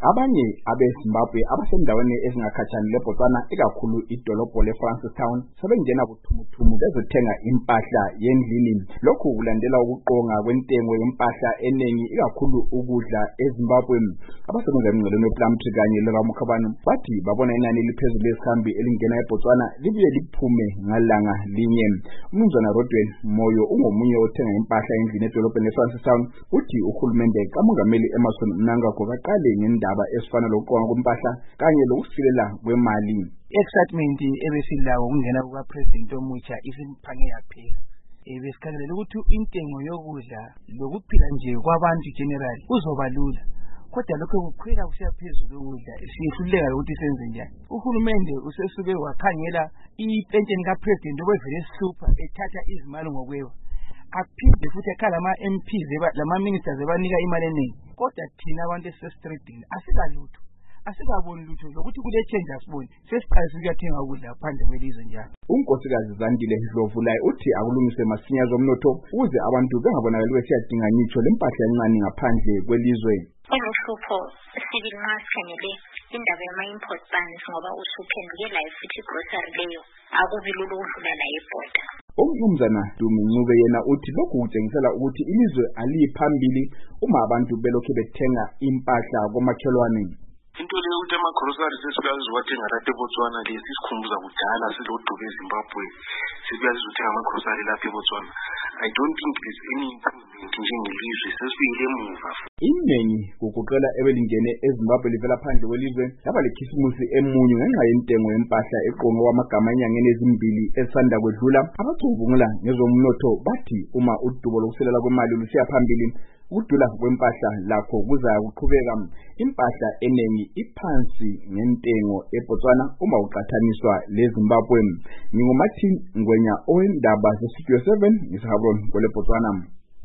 Abanye abeZimbabwe abasendaweni ezingakhatshana leBotswana ikakhulu idolobho leFrancistown sebengena kuthumuthumu bezothenga impahla yendlini. Lokhu kulandela ukuqonga kwentengo yempahla enengi ikakhulu ukudla eZimbabwe. Abasebenza emngceleni wePlumtree kanye leRamukhabani bathi babona inani eliphezulu lezihambi elingena eBotswana libuye liphume ngalanga linye. Umnumzana Rodwen Moyo ungomunye othenga impahla endlini edolobheni leFrancistown uthi uhulumende kaMongameli Emmerson Mnangagwa kaqale ngendaba esifana lokuqonga kwempahla kanye lokusilela kwemali. Excitement ebesilawo ukungena kukaPresident omutsha isimphange yaphela. Besikhalela ukuthi intengo yokudla lokuphila nje kwabantu general kuzoba lula. Kodwa lokho kukhwela kusiya phezulu ukudla sihluleka ukuthi senze njani. Uhulumende usesuke wakhangela ipentsheni kaPresident obevele super ethatha izimali ngokwewa. Aphinde futhi ekhala ama-MPs lama-ministers ebanika imali eningi. Kodwa thina abantu esesitreetini asikalutho. Asikaboni lutho lokuthi kule change asiboni. Sesiqalisa ukuyathenga ukudla phandle kwelizwe njalo. Unkosikazi Zandile Dlovu-Layi uthi akulungise masinya zomnotho ukuze abantu bengabonakali besiyadinga ngitsho lempahla encane ngaphandle kwelizwe. Uhlupho sibili nxa sikhangele indaba yama-import bans ngoba usuphenduke layo futhi grocery leyo akubi lula ukudlula la ebhoda. Umnumzana Dumi Ncube yena uthi lokhu kutshengisela ukuthi ilizwe aliphambili uma abantu belokhu bethenga impahla komakhelwane. Into leyo ukuthi ama-groceries sesibuyazi wathenga lapha eBotswana lesikhumbuza kudala silodubo eZimbabwe sibuyazi ukuthenga ama-grocery lapha eBotswana. I don't think there's any improvement njengelizwe sesibuyele emuva. Iningi kugoqela ebelingene eZimbabwe livela phandle kwelizwe laba lekhisimusi emunyu ngenxa yentengo yempahla eqonge kwamagama enyangeni ezimbili esanda kwedlula. Abacubungula ngezomnotho bathi uma udubo lokuselela kwemali lusiya phambili ukudula kwempahla lakho kuza kuqhubeka. Impahla enengi iphansi ngentengo eBotswana uma uqhathaniswa leZimbabwe. Ningumathi Ngwenya owendaba zeStudio 7 ngisahabron kwele Botswana.